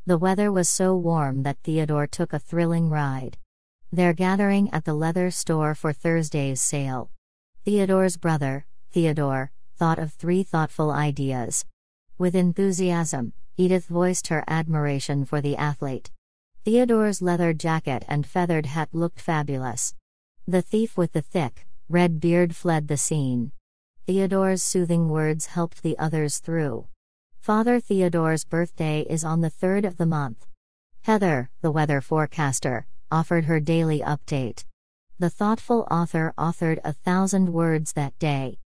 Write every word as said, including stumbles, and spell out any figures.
The weather was so warm that Theodore took a thrilling ride. They're gathering at the leather store for Thursday's sale. Theodore's brother, Theodore, thought of three thoughtful ideas. With enthusiasm, Edith voiced her admiration for the athlete. Theodore's leather jacket and feathered hat looked fabulous. The thief with the thick, red beard fled the scene. Theodore's soothing words helped the others through. Father Theodore's birthday is on the third of the month. Heather, the weather forecaster, offered her daily update. The thoughtful author authored a thousand words that day.